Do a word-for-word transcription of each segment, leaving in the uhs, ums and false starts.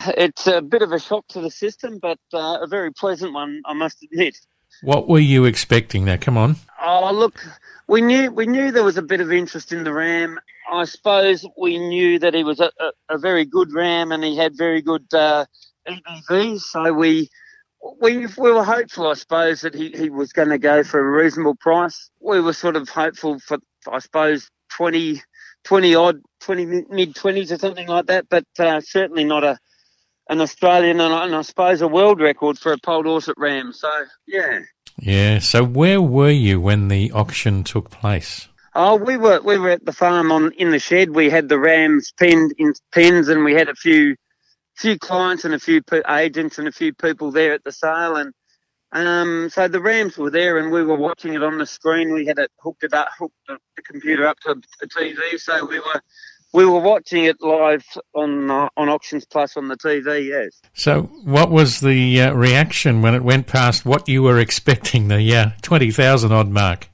it's a bit of a shock to the system, but uh, a very pleasant one, I must admit. What were you expecting now? Come on. Oh, look, we knew we knew there was a bit of interest in the ram. I suppose we knew that he was a, a, a very good ram and he had very good uh, E B Vs, so we we we were hopeful, I suppose, that he, he was going to go for a reasonable price. We were sort of hopeful for, I suppose, twenty, twenty odd, twenty mid twenties or something like that, but uh, certainly not a an Australian and, and I suppose a world record for a Poll Dorset ram. So yeah. Yeah. So where were you when the auction took place? Oh, we were we were at the farm on in the shed. We had the rams penned in pens, and we had a few few clients and a few pe- agents and a few people there at the sale, and um, so the rams were there, and we were watching it on the screen. We had it hooked it up, hooked the, the computer up to a T V, so we were we were watching it live on uh, on Auctions Plus on the T V. Yes. So, what was the uh, reaction when it went past what you were expecting, the uh, twenty thousand odd mark?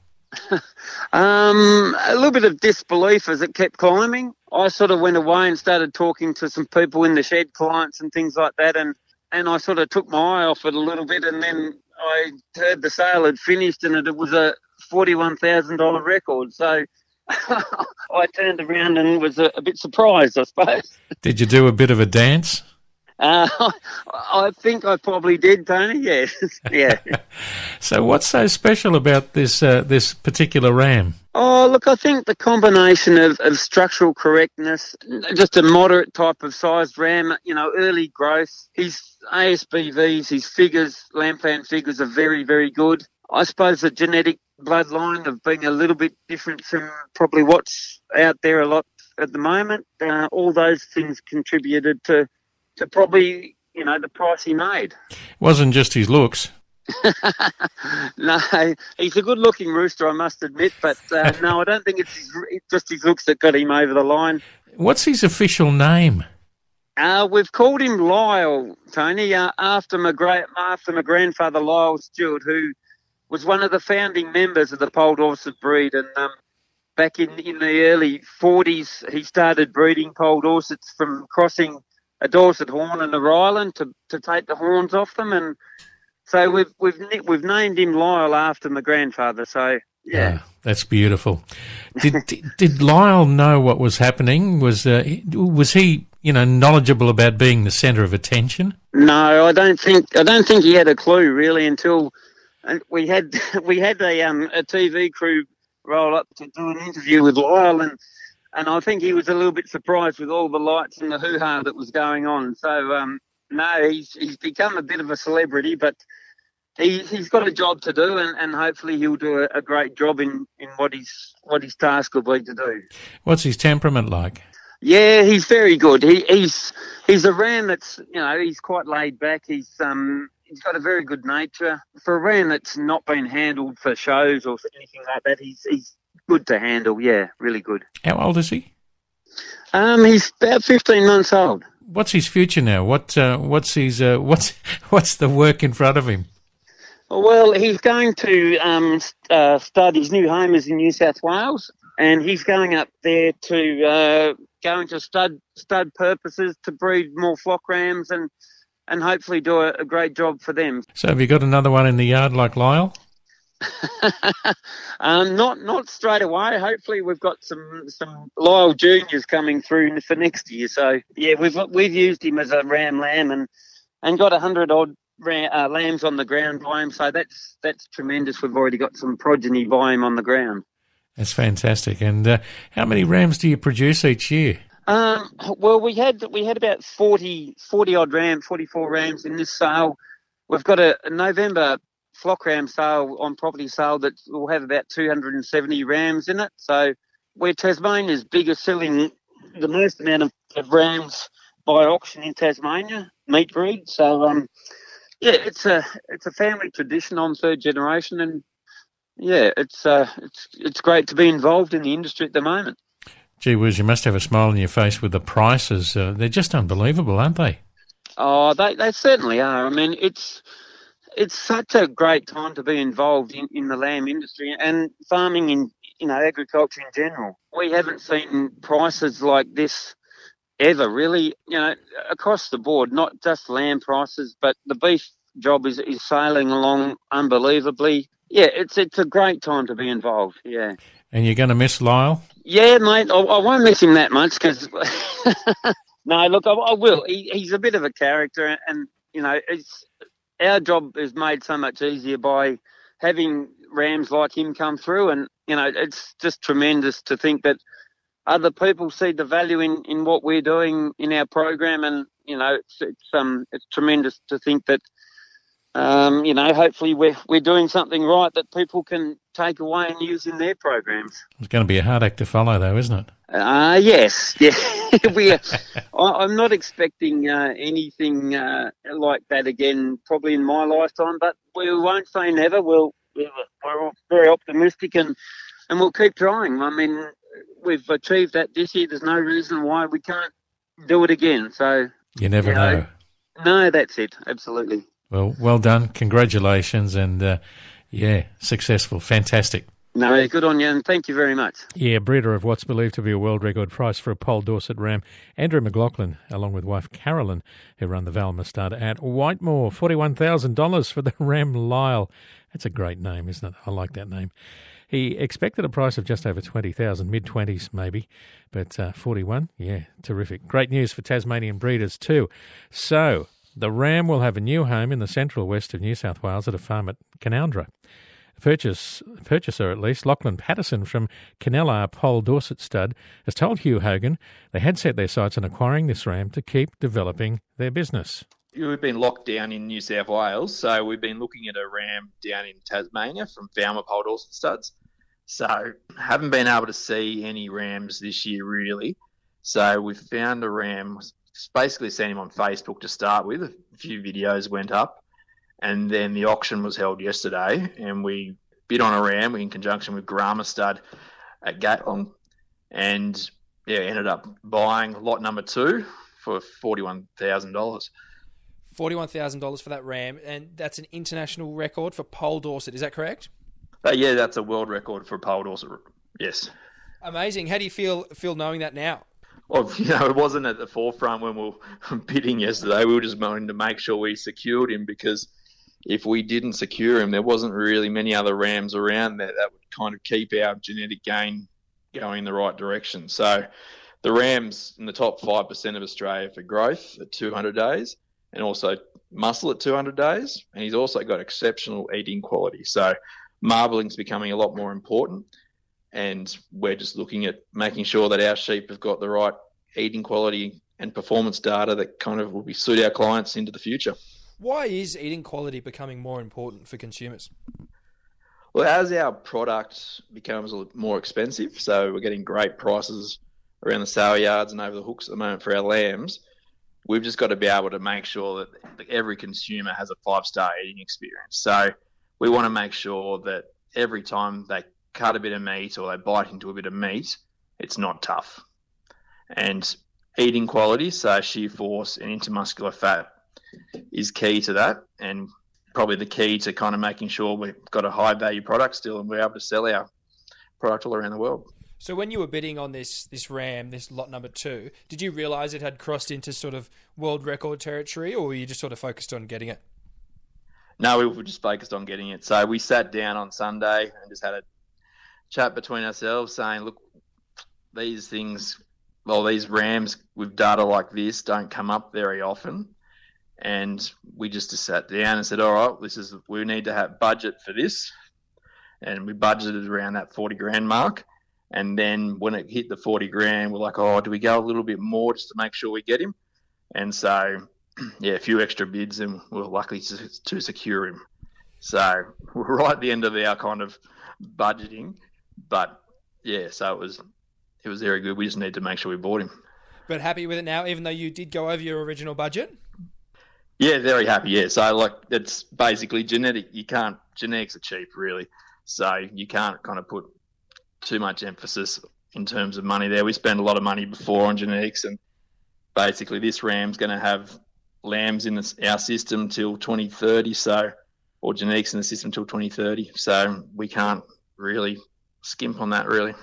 um, a little bit of disbelief as it kept climbing. I sort of went away and started talking to some people in the shed, clients and things like that, and, and I sort of took my eye off it a little bit, and then I heard the sale had finished and it was a forty-one thousand dollars record. So I turned around and was a, a bit surprised, I suppose. Did you do a bit of a dance? Uh, I think I probably did, Tony, yes. Yeah. So what's so special about this uh, this particular ram? Oh, look, I think the combination of, of structural correctness, just a moderate type of sized ram, you know, early growth, his A S B Vs, his figures, Lampan figures are very, very good. I suppose the genetic bloodline of being a little bit different from probably what's out there a lot at the moment, uh, all those things contributed to to probably, you know, the price he made. It wasn't just his looks. No, he's a good-looking rooster, I must admit, but uh, no, I don't think it's, his, it's just his looks that got him over the line. What's his official name? Uh, we've called him Lyle, Tony, uh, after my great, after my grandfather Lyle Stewart, who was one of the founding members of the Poll Dorset breed, and um, back in, in the early forties, he started breeding Poll Dorsets from crossing a Dorset horn and a Ryland to, to take the horns off them, and so we've we've we've named him Lyle after my grandfather. So yeah, oh, that's beautiful. Did did Lyle know what was happening? Was uh, was he you know knowledgeable about being the centre of attention? No, I don't think I don't think he had a clue really until we had we had a um a T V crew roll up to do an interview with Lyle, and. And I think he was a little bit surprised with all the lights and the hoo-ha that was going on. So, um, no, he's he's become a bit of a celebrity, but he, he's got a job to do, and, and hopefully he'll do a, a great job in, in what, he's, what his task will be to do. What's his temperament like? Yeah, he's very good. He, he's he's a ram that's, you know, he's quite laid back. He's um he's got a very good nature. For a ram that's not been handled for shows or anything like that, he's he's good to handle, yeah, really good. How old is he? Um, he's about fifteen months old. What's his future now? What uh, what's his uh, what's what's the work in front of him? Well, he's going to um uh, start his new home is in New South Wales, and he's going up there to uh, go into stud stud purposes to breed more flock rams and and hopefully do a, a great job for them. So, have you got another one in the yard like Lyle? um, not not straight away. Hopefully, we've got some some Lyle juniors coming through for next year. So yeah, we've we've used him as a ram lamb and and got a hundred odd ram, uh, lambs on the ground by him. So that's that's tremendous. We've already got some progeny by him on the ground. That's fantastic. And uh, how many rams do you produce each year? Um, well, we had we had about forty, forty odd rams, forty-four rams in this sale. We've got a, a November flock ram sale on property sale that will have about two hundred seventy rams in it. So we're Tasmania's biggest selling, the most amount of, of rams by auction in Tasmania, meat breed. So um, yeah, it's a it's a family tradition on third generation, and yeah, it's uh it's it's great to be involved in the industry at the moment. Gee whiz, you must have a smile on your face with the prices. Uh, they're just unbelievable, aren't they? Oh, they they certainly are. I mean, it's. It's such a great time to be involved in, in the lamb industry and farming in, you know, agriculture in general. We haven't seen prices like this ever, really. You know, across the board, not just lamb prices, but the beef job is, is sailing along unbelievably. Yeah, it's it's a great time to be involved. Yeah. And you're going to miss Lyle? Yeah, mate. I, I won't miss him that much because. No, look, I, I will. He, he's a bit of a character, and you know, it's our job is made so much easier by having rams like him come through, and you know, it's just tremendous to think that other people see the value in, in what we're doing in our program, and you know, it's it's um it's tremendous to think that um you know, hopefully we're we're doing something right that people can take away and use in their programs. It's going to be a hard act to follow, though, isn't it? Uh, yes, yeah. we are, I, I'm not expecting uh, anything uh, like that again, probably in my lifetime. But we won't say never. We'll we're all very optimistic, and and we'll keep trying. I mean, we've achieved that this year. There's no reason why we can't do it again. So you never you know, know. No, that's it. Absolutely. Well, well done. Congratulations, and uh, yeah, successful, fantastic. No, good on you, and thank you very much. Yeah, breeder of what's believed to be a world record price for a Pole Dorset ram, Andrew McLaughlin, along with wife Carolyn, who run the Val Stud at Whitemore, forty-one thousand dollars for the ram Lyle. That's a great name, isn't it? I like that name. He expected a price of just over twenty thousand dollars, mid-twenties maybe, but uh, forty-one, yeah, terrific. Great news for Tasmanian breeders too. So, the ram will have a new home in the central west of New South Wales at a farm at Canowindra. Purchase, purchaser, at least, Lachlan Patterson from Canella Pole Dorset Stud, has told Hugh Hogan they had set their sights on acquiring this ram to keep developing their business. We've been locked down in New South Wales, so we've been looking at a ram down in Tasmania from Falmer Pole Dorset Studs. So haven't been able to see any rams this year, really. So we found a ram, basically seen him on Facebook to start with. A few videos went up. And then the auction was held yesterday, and we bid on a ram in conjunction with Grama Stud at Gatlong, and yeah, ended up buying lot number two for forty-one thousand dollars. forty-one thousand dollars for that ram, and that's an international record for Pole Dorset, is that correct? Uh, yeah, that's a world record for Pole Dorset, yes. Amazing. How do you feel feel knowing that now? Well, you know, it wasn't at the forefront when we were bidding yesterday. We were just wanting to make sure we secured him, because if we didn't secure him, there wasn't really many other rams around there that would kind of keep our genetic gain going in the right direction. So the ram's in the top five percent of Australia for growth at two hundred days, and also muscle at two hundred days. And he's also got exceptional eating quality. So marbling's becoming a lot more important. And we're just looking at making sure that our sheep have got the right eating quality and performance data that kind of will be suit our clients into the future. Why is eating quality becoming more important for consumers? Well, as our product becomes a little more expensive, so we're getting great prices around the sale yards and over the hooks at the moment for our lambs, we've just got to be able to make sure that every consumer has a five-star eating experience. So we want to make sure that every time they cut a bit of meat or they bite into a bit of meat, it's not tough. And eating quality, so shear force and intermuscular fat, is key to that, and probably the key to kind of making sure we've got a high value product still and we're able to sell our product all around the world. So when you were bidding on this this ram, this lot number two, did you realise it had crossed into sort of world record territory, or were you just sort of focused on getting it? No, we were just focused on getting it. So we sat down on Sunday and just had a chat between ourselves saying, look, these things, well, these rams with data like this don't come up very often. And we just sat down and said, all right, this is, we need to have budget for this. And we budgeted around that forty grand mark. And then when it hit the forty grand, we're like, oh, do we go a little bit more just to make sure we get him? And so, yeah, a few extra bids and we we're lucky to, to secure him. So we're right at the end of our kind of budgeting. But yeah, so it was, it was very good. We just needed to make sure we bought him. But happy with it now, even though you did go over your original budget? Yeah, very happy, yeah. So, like, it's basically genetic. You can't, genetics are cheap, really. So you can't kind of put too much emphasis in terms of money there. We spent a lot of money before on genetics, and basically this ram's going to have lambs in the, our system till twenty thirty, so, or genetics in the system till twenty thirty. So we can't really skimp on that, really.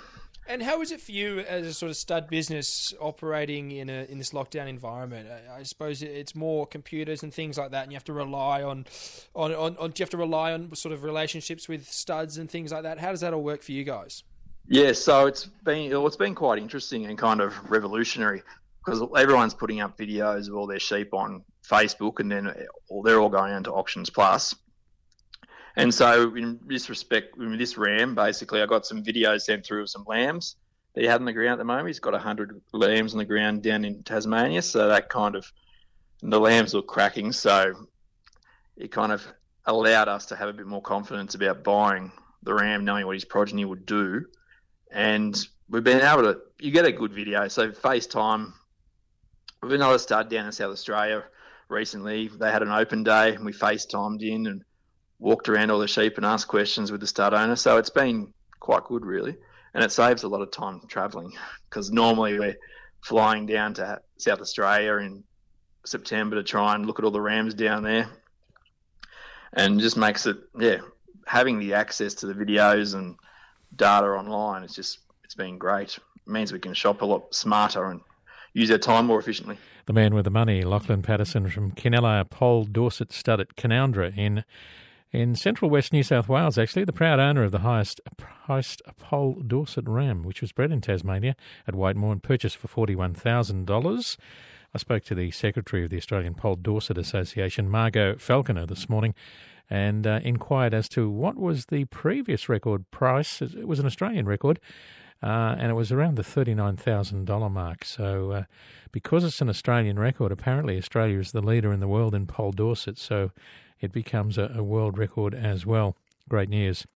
And how is it for you as a sort of stud business operating in a in this lockdown environment? I, I suppose it's more computers and things like that, and you have to rely on, on, on, on, do you have to rely on sort of relationships with studs and things like that? How does that all work for you guys? Yeah, so it's been well, it's been quite interesting and kind of revolutionary because everyone's putting up videos of all their sheep on Facebook, and then they're all going on to Auctions Plus. And so in this respect, in this ram, basically, I got some videos sent through of some lambs that he had on the ground at the moment. He's got one hundred lambs on the ground down in Tasmania. So that kind of, the lambs look cracking. So it kind of allowed us to have a bit more confidence about buying the ram, knowing what his progeny would do. And we've been able to, you get a good video. So FaceTime, with another stud down in South Australia recently, they had an open day and we FaceTimed in and walked around all the sheep and asked questions with the stud owner. So it's been quite good, really. And it saves a lot of time travelling because normally we're flying down to South Australia in September to try and look at all the rams down there. And just makes it, yeah, having the access to the videos and data online, it's just, it's been great. It means we can shop a lot smarter and use our time more efficiently. The man with the money, Lachlan Patterson from Quinella Pole Dorset Stud at Canoundra in In central west New South Wales, actually, the proud owner of the highest priced Pole Dorset ram, which was bred in Tasmania at Whitemoor and purchased for forty-one thousand dollars. I spoke to the secretary of the Australian Pole Dorset Association, Margot Falconer, this morning and uh, inquired as to what was the previous record price. It was an Australian record, uh, and it was around the thirty-nine thousand dollars mark. So uh, because it's an Australian record, apparently Australia is the leader in the world in Pole Dorset, so it becomes a, a world record as well. Great news.